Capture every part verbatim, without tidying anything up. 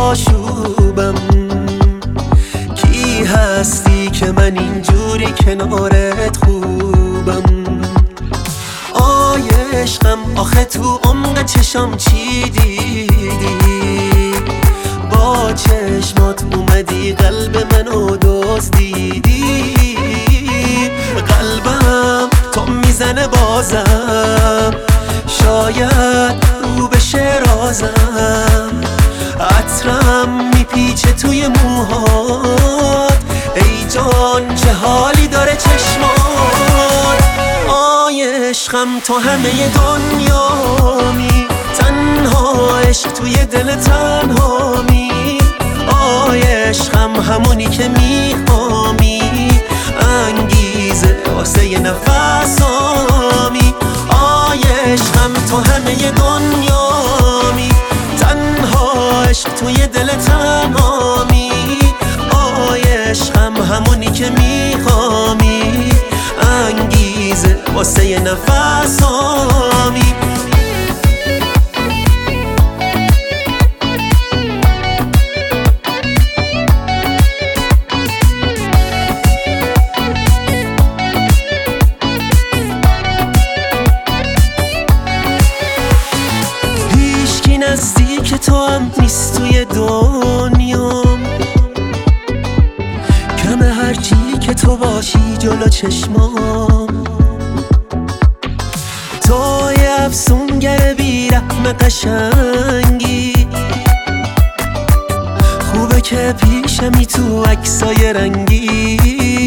آشوبم. کی هستی که من اینجوری کنارت خوبم؟ آی عشقم آخه تو عمق چشام چی دیدی؟ با چشمات اومدی قلب منو دزدیدی. قلبم تو میزنه بازم، شاید رو بشه رازم. عطرم میپیچه توی موهات، ای جان چه حالی داره چشمات. آی عشقم تو همه دنیامی، تنها عشق توی دل تنهامی. آی عشقم همونی که میخوامی، انگیزه واسه نفسامی. آی عشقم تو همه دنیامی، تنها عشق توی دل تنهامی. آی عشقم همونی که میخوامی، انگیزه واسه نفسامی. نزدیک تو هم نیست توی دنیام، کمه هرچی که تو باشی جلو چشمام. تو یه افسونگر بی رحم قشنگی، خوبه که پیشمی تو عکسای رنگی.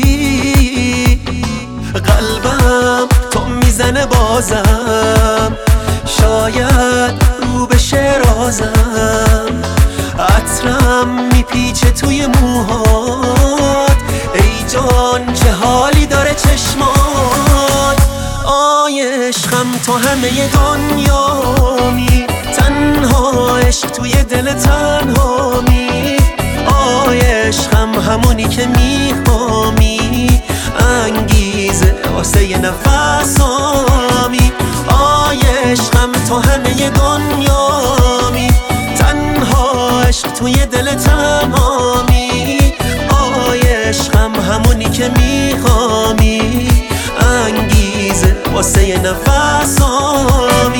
قلبم تو میزنه بازم، شاید رو بشه رازم. عطرم میپیچه توی موهات، ای جان چه حالی داره چشمات. آی عشقم تو همه دنیامی، تنها عشق توی دل تنهامی. آی عشقم همونی که میخوامی، انگیزه واسه نفسامی. آی عشقم تو همه دنیامی، تنها عشق توی دل تنهامی. آی عشقم همونی که میخوامی، انگیزه واسه نفسامی.